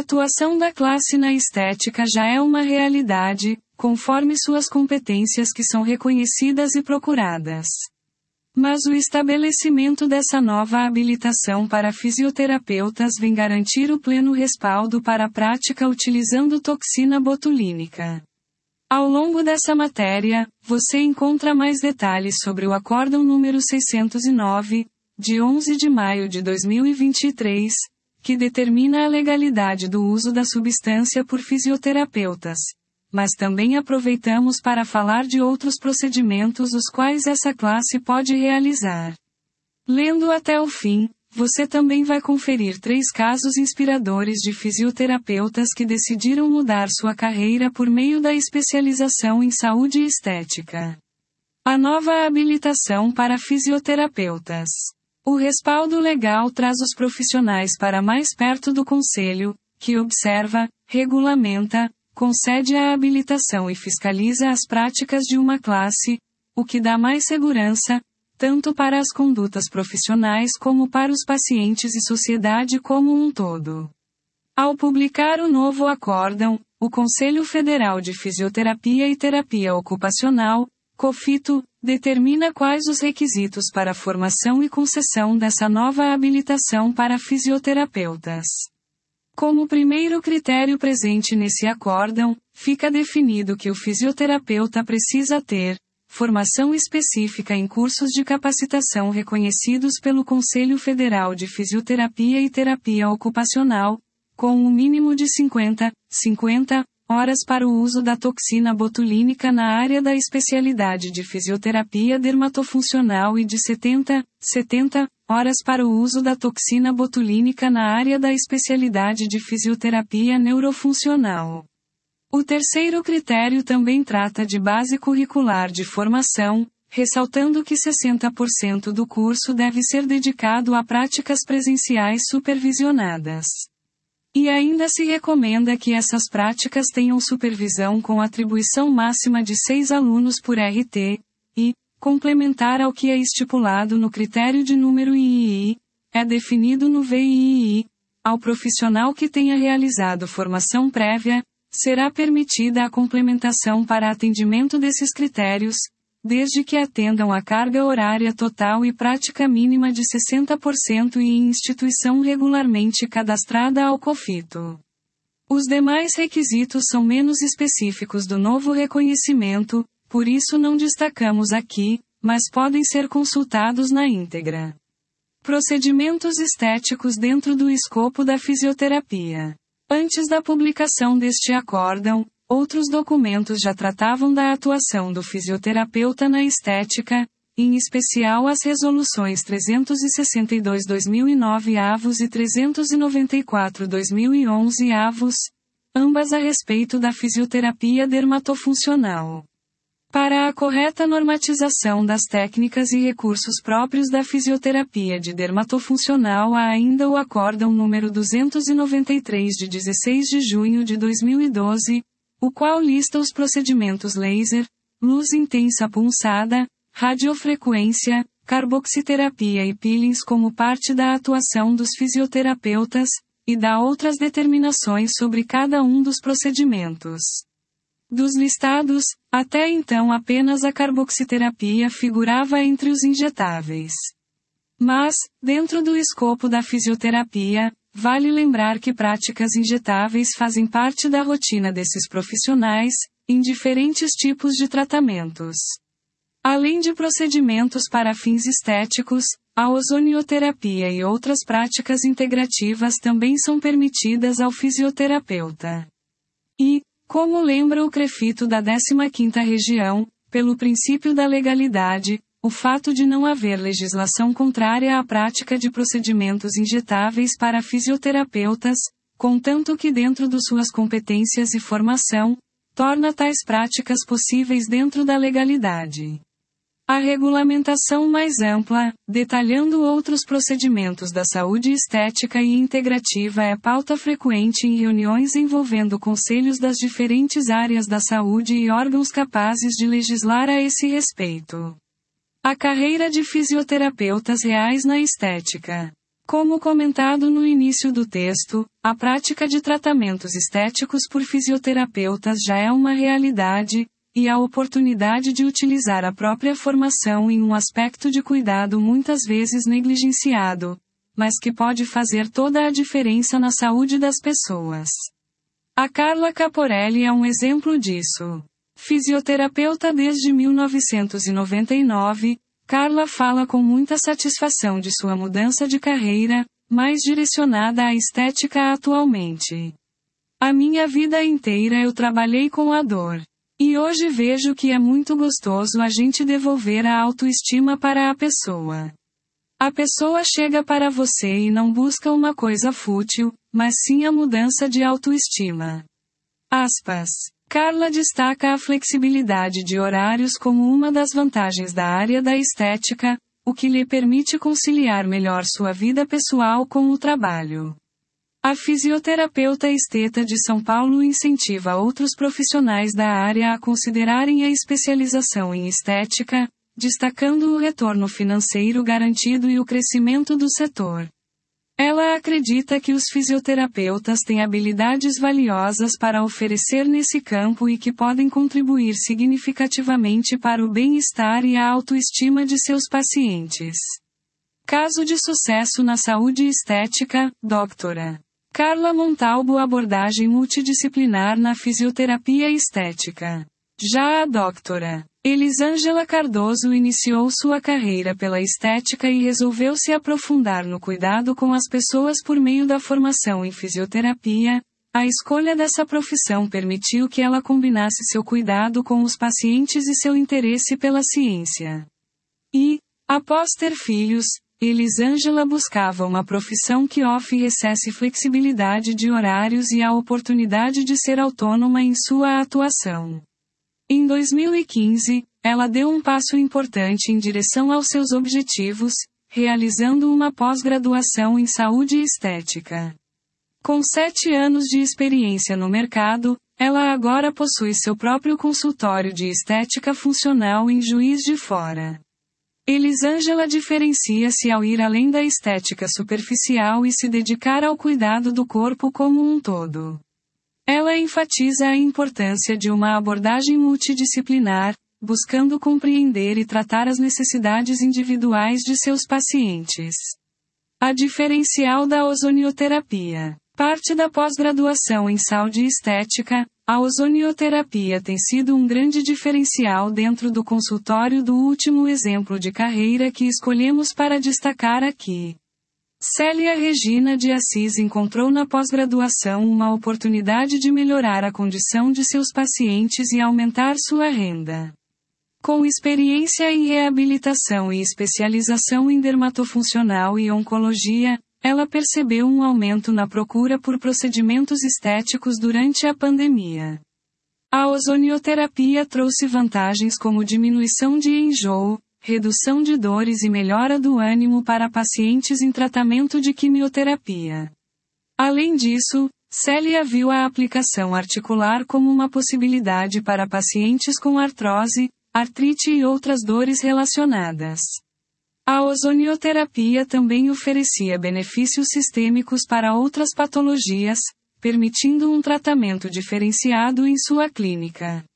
atuação da classe na estética já é uma realidade, conforme suas competências que são reconhecidas e procuradas. Mas o estabelecimento dessa nova habilitação para fisioterapeutas vem garantir o pleno respaldo para a prática utilizando toxina botulínica. Ao longo dessa matéria, você encontra mais detalhes sobre o Acórdão número 609, de 11 de maio de 2023, que determina a legalidade do uso da substância por fisioterapeutas. Mas também aproveitamos para falar de outros procedimentos os quais essa classe pode realizar. Lendo até o fim, você também vai conferir 3 casos inspiradores de fisioterapeutas que decidiram mudar sua carreira por meio da especialização em saúde e estética. A nova habilitação para fisioterapeutas. O respaldo legal traz os profissionais para mais perto do conselho, que observa, regulamenta, concede a habilitação e fiscaliza as práticas de uma classe, o que dá mais segurança, tanto para as condutas profissionais como para os pacientes e sociedade como um todo. Ao publicar o novo acórdão, o Conselho Federal de Fisioterapia e Terapia Ocupacional, COFITO, determina quais os requisitos para a formação e concessão dessa nova habilitação para fisioterapeutas. Como primeiro critério presente nesse acórdão, fica definido que o fisioterapeuta precisa ter formação específica em cursos de capacitação reconhecidos pelo Conselho Federal de Fisioterapia e Terapia Ocupacional, com um mínimo de 50 horas para o uso da toxina botulínica na área da especialidade de fisioterapia dermatofuncional e de 70 horas para o uso da toxina botulínica na área da especialidade de fisioterapia neurofuncional. O terceiro critério também trata de base curricular de formação, ressaltando que 60% do curso deve ser dedicado a práticas presenciais supervisionadas. E ainda se recomenda que essas práticas tenham supervisão com atribuição máxima de 6 alunos por RT, e, complementar ao que é estipulado no critério de número III, é definido no VII, ao profissional que tenha realizado formação prévia, será permitida a complementação para atendimento desses critérios, desde que atendam a carga horária total e prática mínima de 60% e em instituição regularmente cadastrada ao COFITO. Os demais requisitos são menos específicos do novo reconhecimento, por isso não destacamos aqui, mas podem ser consultados na íntegra. Procedimentos estéticos dentro do escopo da fisioterapia. Antes da publicação deste acórdão, outros documentos já tratavam da atuação do fisioterapeuta na estética, em especial as resoluções 362/2009 avos e 394/2011 avos, ambas a respeito da fisioterapia dermatofuncional. Para a correta normatização das técnicas e recursos próprios da fisioterapia de dermatofuncional há ainda o Acórdão número 293 de 16 de junho de 2012, o qual lista os procedimentos laser, luz intensa pulsada, radiofrequência, carboxiterapia e peelings como parte da atuação dos fisioterapeutas, e dá outras determinações sobre cada um dos procedimentos. Dos listados, até então apenas a carboxiterapia figurava entre os injetáveis. Mas, dentro do escopo da fisioterapia, vale lembrar que práticas injetáveis fazem parte da rotina desses profissionais, em diferentes tipos de tratamentos. Além de procedimentos para fins estéticos, a ozonioterapia e outras práticas integrativas também são permitidas ao fisioterapeuta. E, como lembra o CREFITO da 15ª Região, pelo princípio da legalidade, o fato de não haver legislação contrária à prática de procedimentos injetáveis para fisioterapeutas, contanto que dentro de suas competências e formação, torna tais práticas possíveis dentro da legalidade. A regulamentação mais ampla, detalhando outros procedimentos da saúde estética e integrativa é pauta frequente em reuniões envolvendo conselhos das diferentes áreas da saúde e órgãos capazes de legislar a esse respeito. A carreira de fisioterapeutas reais na estética. Como comentado no início do texto, a prática de tratamentos estéticos por fisioterapeutas já é uma realidade, e a oportunidade de utilizar a própria formação em um aspecto de cuidado muitas vezes negligenciado, mas que pode fazer toda a diferença na saúde das pessoas. A Carla Caporelli é um exemplo disso. Fisioterapeuta desde 1999, Carla fala com muita satisfação de sua mudança de carreira, mais direcionada à estética atualmente. A minha vida inteira eu trabalhei com a dor. E hoje vejo que é muito gostoso a gente devolver a autoestima para a pessoa. A pessoa chega para você e não busca uma coisa fútil, mas sim a mudança de autoestima. Aspas. Carla destaca a flexibilidade de horários como uma das vantagens da área da estética, o que lhe permite conciliar melhor sua vida pessoal com o trabalho. A fisioterapeuta esteta de São Paulo incentiva outros profissionais da área a considerarem a especialização em estética, destacando o retorno financeiro garantido e o crescimento do setor. Ela acredita que os fisioterapeutas têm habilidades valiosas para oferecer nesse campo e que podem contribuir significativamente para o bem-estar e a autoestima de seus pacientes. Caso de sucesso na saúde estética, Dra. Carla Montalbo. Abordagem multidisciplinar na fisioterapia estética. Já a Dra. Elisângela Cardoso iniciou sua carreira pela estética e resolveu se aprofundar no cuidado com as pessoas por meio da formação em fisioterapia. A escolha dessa profissão permitiu que ela combinasse seu cuidado com os pacientes e seu interesse pela ciência. E, após ter filhos, Elisângela buscava uma profissão que oferecesse flexibilidade de horários e a oportunidade de ser autônoma em sua atuação. Em 2015, ela deu um passo importante em direção aos seus objetivos, realizando uma pós-graduação em saúde estética. Com 7 anos de experiência no mercado, ela agora possui seu próprio consultório de estética funcional em Juiz de Fora. Elisângela diferencia-se ao ir além da estética superficial e se dedicar ao cuidado do corpo como um todo. Ela enfatiza a importância de uma abordagem multidisciplinar, buscando compreender e tratar as necessidades individuais de seus pacientes. A diferencial da ozonioterapia. Parte da pós-graduação em saúde estética, a ozonioterapia tem sido um grande diferencial dentro do consultório do último exemplo de carreira que escolhemos para destacar aqui. Célia Regina de Assis encontrou na pós-graduação uma oportunidade de melhorar a condição de seus pacientes e aumentar sua renda. Com experiência em reabilitação e especialização em dermatofuncional e oncologia, ela percebeu um aumento na procura por procedimentos estéticos durante a pandemia. A ozonioterapia trouxe vantagens como diminuição de enjoo, redução de dores e melhora do ânimo para pacientes em tratamento de quimioterapia. Além disso, Célia viu a aplicação articular como uma possibilidade para pacientes com artrose, artrite e outras dores relacionadas. A ozonioterapia também oferecia benefícios sistêmicos para outras patologias, permitindo um tratamento diferenciado em sua clínica.